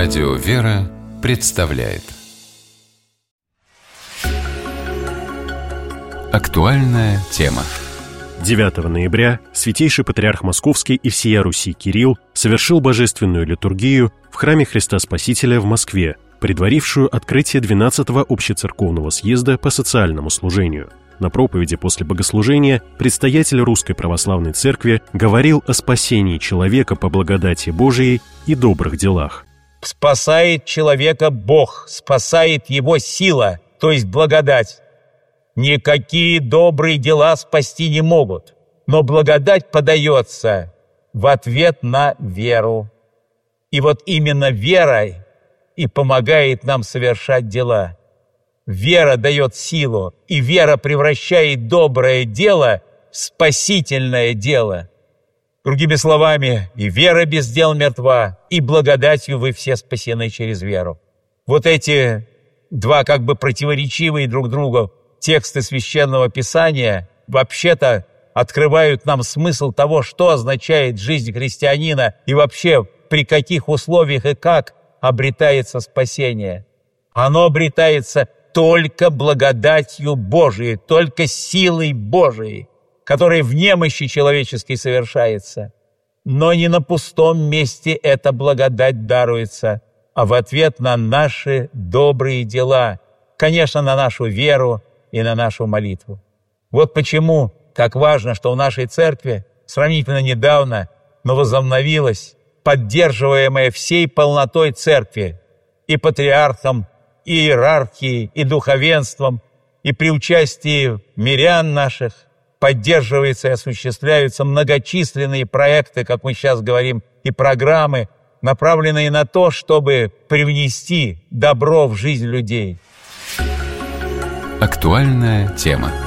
Радио «Вера» представляет Актуальная тема. 9 ноября Святейший Патриарх Московский и всея Руси Кирилл совершил божественную литургию в храме Христа Спасителя в Москве, предварившую открытие 12-го общецерковного съезда по социальному служению. На проповеди после богослужения предстоятель Русской Православной Церкви говорил о спасении человека по благодати Божией и добрых делах. Спасает человека Бог, спасает его сила, то есть благодать. Никакие добрые дела спасти не могут, но благодать подается в ответ на веру. И вот именно верой и помогает нам совершать дела. Вера дает силу, и вера превращает доброе дело в спасительное дело. Другими словами, и вера без дел мертва, и благодатью вы все спасены через веру. Вот эти два как бы противоречивые друг другу тексты Священного Писания вообще-то открывают нам смысл того, что означает жизнь христианина и вообще при каких условиях и как обретается спасение. Оно обретается только благодатью Божией, только силой Божией, которая в немощи человеческой совершается. Но не на пустом месте эта благодать даруется, а в ответ на наши добрые дела, конечно, на нашу веру и на нашу молитву. Вот почему так важно, что в нашей церкви сравнительно недавно, но возобновилась поддерживаемая всей полнотой церкви и патриархом, и иерархией, и духовенством, и при участии мирян наших поддерживаются и осуществляются многочисленные проекты, как мы сейчас говорим, и программы, направленные на то, чтобы привнести добро в жизнь людей. Актуальная тема.